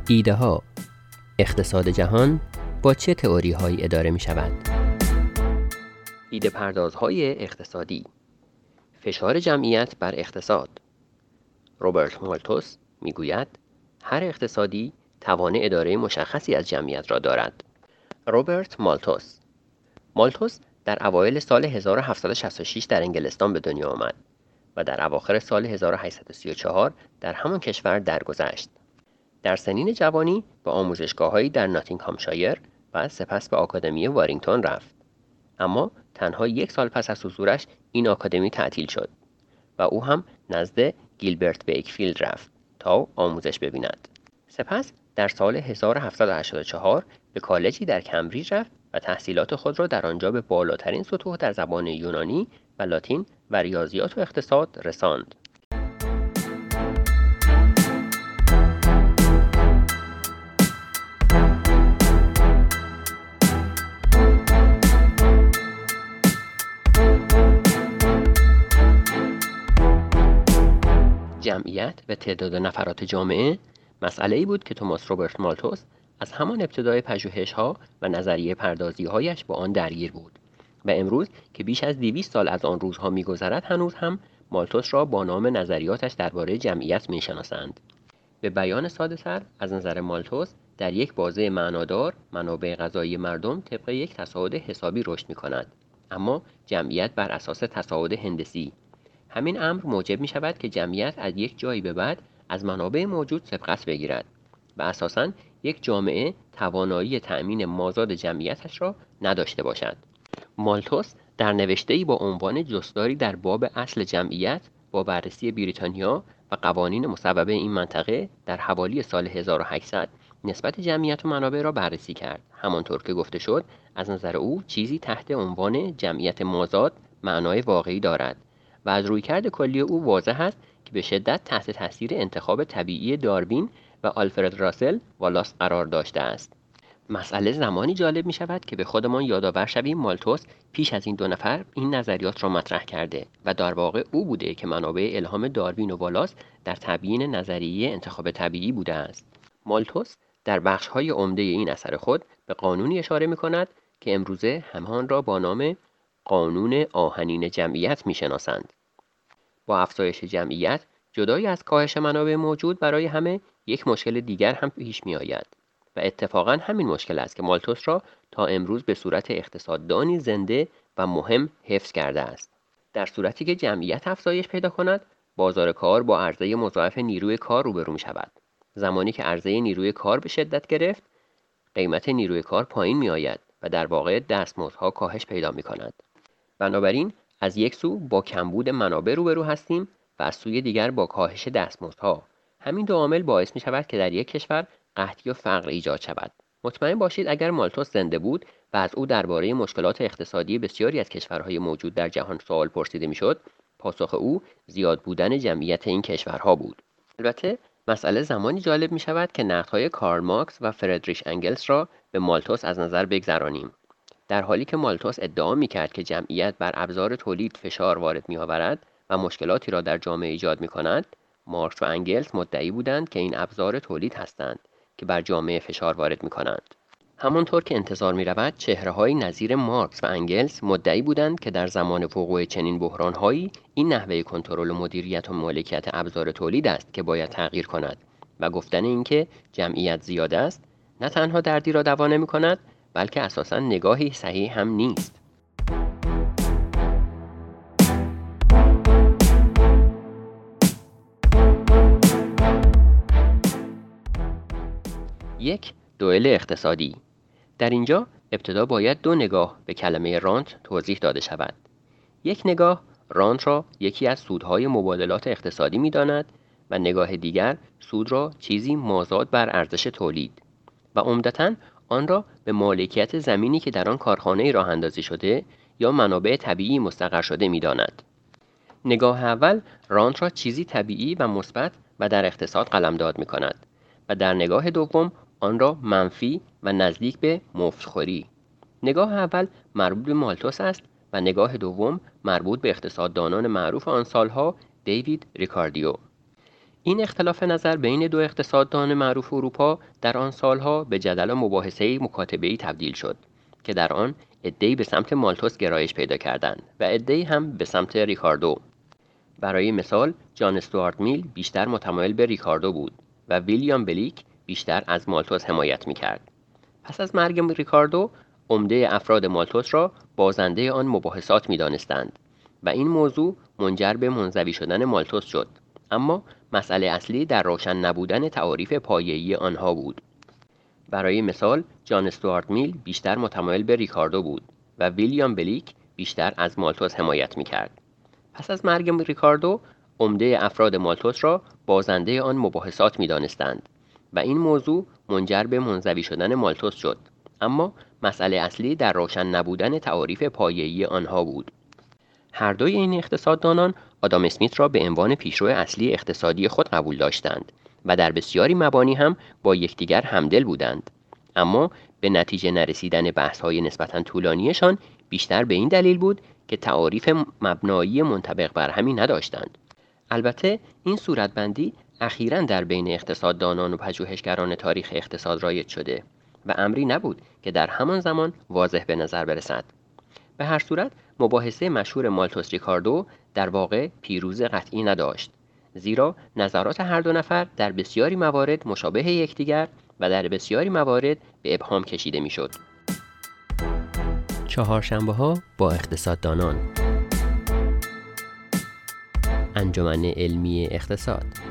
ایده ها. اقتصاد جهان با چه تئوری هایی اداره می شود؟ ایده پردازهای اقتصادی. فشار جمعیت بر اقتصاد. روبرت مالتوس می گوید هر اقتصادی توان اداره مشخصی از جمعیت را دارد. روبرت مالتوس در اوایل سال 1766 در انگلستان به دنیا آمد و در اواخر سال 1834 در همان کشور درگذشت. در سنین جوانی به آموزشگاه‌هایی در ناتینگهامشایر و سپس به آکادمی وارینگتون رفت. اما تنها 1 سال پس از حضورش این آکادمی تعطیل شد و او هم نزد گیلبرت بیکفیلد رفت تا آموزش ببیند. سپس در سال 1784 به کالجی در کمبریج رفت و تحصیلات خود را در آنجا به بالاترین سطوح در زبان یونانی و لاتین و ریاضیات و اقتصاد رساند. جمعیت و تعداد نفرات جامعه مسئله‌ای بود که توماس روبرت مالتوس از همان ابتدای پژوهش‌ها و نظریه پردازی‌هایش با آن درگیر بود و امروز که بیش از 200 سال از آن روزها می‌گذرد هنوز هم مالتوس را با نام نظریاتش درباره جمعیت می‌شناسند. به بیان ساده‌تر از نظر مالتوس در یک بازه معنادار منابع غذایی مردم طبق یک تصاعد حسابی رشد می‌کند، اما جمعیت بر اساس تصاعد هندسی. همین امر موجب می شود که جمعیت از یک جایی به بعد از منابع موجود سبقت بگیرد و اساساً یک جامعه توانایی تأمین مازاد جمعیتش را نداشته باشد. مالتوس در نوشته‌ای با عنوان جستاری در باب اصل جمعیت با بررسی بریتانیا و قوانین مصوبه این منطقه در حوالی سال 1800 نسبت جمعیت و منابع را بررسی کرد. همانطور که گفته شد، از نظر او چیزی تحت عنوان جمعیت مازاد معنای واقعی دارد و از رویکرد کلی او واضح است که به شدت تحت تاثیر انتخاب طبیعی داروین و آلفرد راسل والاس قرار داشته است. مسئله زمانی جالب می شود که به خودمان یادآور شویم مالتوس پیش از این 2 نفر این نظریات را مطرح کرده و در واقع او بوده که منابع الهام داروین و والاس در تبیین نظریه انتخاب طبیعی بوده است. مالتوس در بخش‌های عمده این اثر خود به قانونی اشاره می کند که امروزه همه آن را با نام قانون آهنین جمعیت می‌شناسند. با افزایش جمعیت جدای از کاهش منابع موجود برای همه یک مشکل دیگر هم پیش می‌آید و اتفاقاً همین مشکل است که مالتوس را تا امروز به صورت اقتصاددانی زنده و مهم حفظ کرده است. در صورتی که جمعیت افزایش پیدا کند، بازار کار با عرضه مضاعف نیروی کار روبرو می‌شود. زمانی که عرضه نیروی کار به شدت گرفت، قیمت نیروی کار پایین می‌آید و در واقع دستمزدها کاهش پیدا می‌کند. بنابراین از یک سو با کمبود منابع روبرو هستیم و از سوی دیگر با کاهش دستمزدها. همین 2 عامل باعث می شود که در یک کشور قحطی و فقر ایجاد شود. مطمئن باشید اگر مالتوس زنده بود و از او درباره مشکلات اقتصادی بسیاری از کشورهای موجود در جهان سوال پرسیده میشد، پاسخ او زیاد بودن جمعیت این کشورها بود. البته مسئله زمانی جالب می شود که نقدهای کارل مارکس و فردریش انگلس را به مالتوس از نظر بگذرانیم. در حالی که مالتوس ادعا می‌کرد که جمعیت بر ابزار تولید فشار وارد می‌آورد و مشکلاتی را در جامعه ایجاد می‌کند، مارکس و انگلس مدعی بودند که این ابزار تولید هستند که بر جامعه فشار وارد می‌کنند. همانطور که انتظار می‌رود، چهره‌هایی نظیر مارکس و انگلس مدعی بودند که در زمان وقوع چنین بحران‌هایی این نحوه کنترل و مدیریت و مالکیت ابزار تولید است که باید تغییر کند و گفتن اینکه جمعیت زیاد است نه تنها دردی را دوا نمی‌کند، بلکه اساساً نگاهی صحیح هم نیست. یک دوئل اقتصادی. در اینجا ابتدا باید 2 نگاه به کلمه رانت توضیح داده شود. یک نگاه رانت را یکی از سودهای مبادلات اقتصادی می‌داند و نگاه دیگر سود را چیزی مازاد بر ارزش تولید و عمدتاً آن را به مالکیت زمینی که در آن کارخانه راه اندازی شده یا منابع طبیعی مستقر شده می‌داند. نگاه اول رانت را چیزی طبیعی و مثبت و در اقتصاد قلمداد می‌کند و در نگاه دوم آن را منفی و نزدیک به مفتخوری. نگاه اول مربوط به مالتوس است و نگاه دوم مربوط به اقتصاددانان معروف آن سالها دیوید ریکاردیو. این اختلاف نظر بین دو اقتصاددان معروف اروپا در آن سالها به جدل و مباحثه مکاتبه‌ای تبدیل شد که در آن عده‌ای به سمت مالتوس گرایش پیدا کردند و عده‌ای هم به سمت ریکاردو. برای مثال جان استوارت میل بیشتر متمایل به ریکاردو بود و ویلیام بلیک بیشتر از مالتوس حمایت می‌کرد. پس از مرگ ریکاردو، عمده افراد مالتوس را بازنده آن مباحثات می‌دانستند و این موضوع منجر به منزوی شدن مالتوس شد. اما مسئله اصلی در روشن نبودن تعاریف پایه‌ای آنها بود. برای مثال جان استوارت میل بیشتر متمایل به ریکاردو بود و ویلیام بلیک بیشتر از مالتوس حمایت می‌کرد. پس از مرگ ریکاردو، عمده افراد مالتوس را بازنده آن مباحثات می‌دانستند و این موضوع منجر به منزوی شدن مالتوس شد. اما مسئله اصلی در روشن نبودن تعاریف پایه‌ای آنها بود. هر دوی این اقتصاددانان آدام اسمیت را به عنوان پیشرو اصلی اقتصادی خود قبول داشتند و در بسیاری مبانی هم با یکدیگر همدل بودند. اما به نتیجه نرسیدن بحث‌های نسبتاً طولانیشان بیشتر به این دلیل بود که تعاریف مبنایی منطبق بر همی نداشتند. البته این صورتبندی اخیراً در بین اقتصاددانان و پژوهشگران تاریخ اقتصاد رایج شده و امری نبود که در همان زمان واضح به نظر برسد. به هر صورت مباحثه مشهور مالتوس ریکاردو در واقع پیروز قطعی نداشت، زیرا نظرات هر دو نفر در بسیاری موارد مشابه یکدیگر و در بسیاری موارد به ابهام کشیده میشد. چهارشنبه‌ها با اقتصاددانان. انجمن علمی اقتصاد.